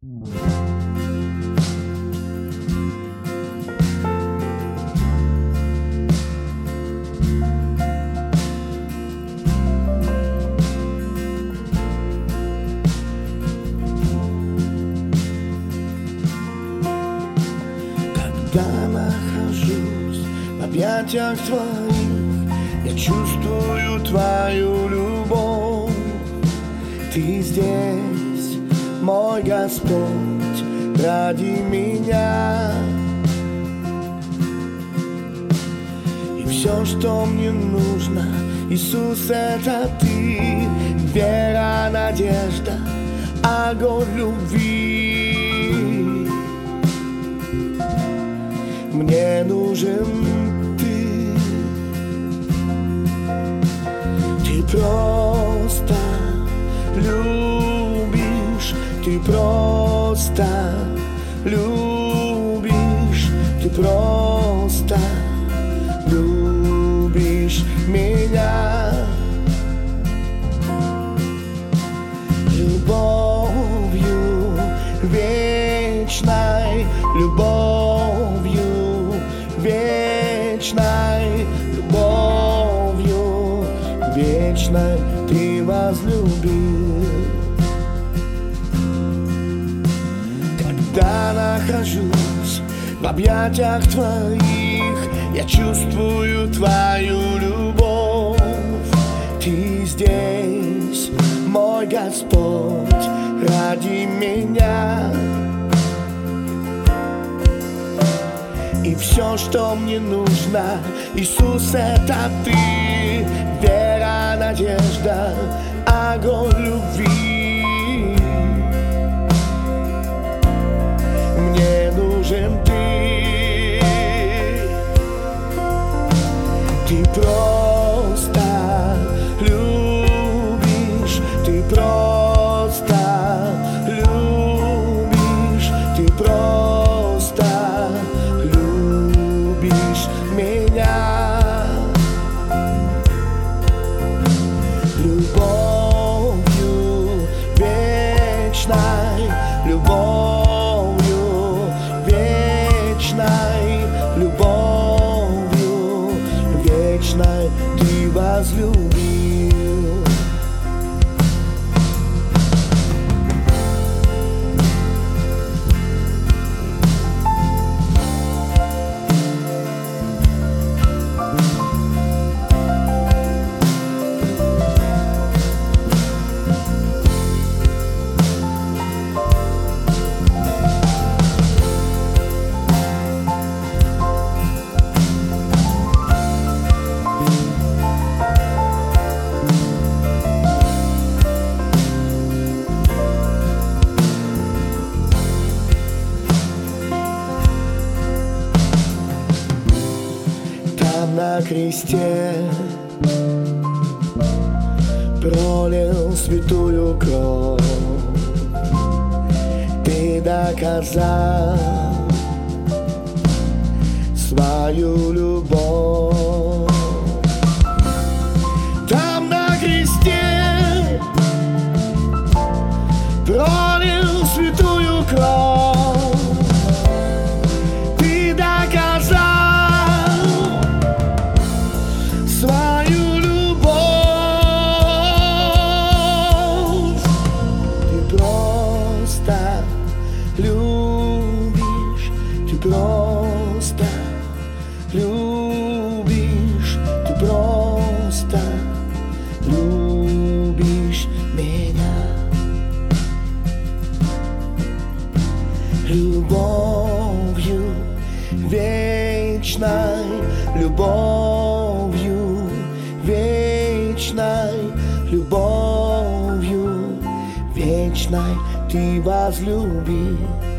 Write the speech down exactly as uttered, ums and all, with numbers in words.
Когда нахожусь в объятиях твоих, я чувствую твою любовь. Ты здесь, мой Господь, ради меня. И все, что мне нужно, Иисус, это Ты. Вера, надежда, огонь любви. Мне нужен Ты. Ты просто любишь, Ты просто любишь, Ты просто любишь меня. Любовью вечной, любовью вечной, любовью вечной Ты возлюбил. Когда нахожусь в объятиях Твоих, я чувствую Твою любовь. Ты здесь, мой Господь, ради меня. И все, что мне нужно, Иисус, это Ты. Вера, надежда, огонь любви. Мне нужен Ты. Ты просто любишь, Ты просто любишь, Ты просто любишь меня. Любовью вечной, любовью вечной, любовью вечной Ты возлюбил. На кресте пролил святую кровь. Ты доказал свою любовь. Там на кресте пролил святую кровь. Ты доказал свою любовь. Ты просто любишь, Ты просто любишь, Ты просто любишь меня. Любовью вечной, любовью вечной, любовью вечной Ты возлюбил.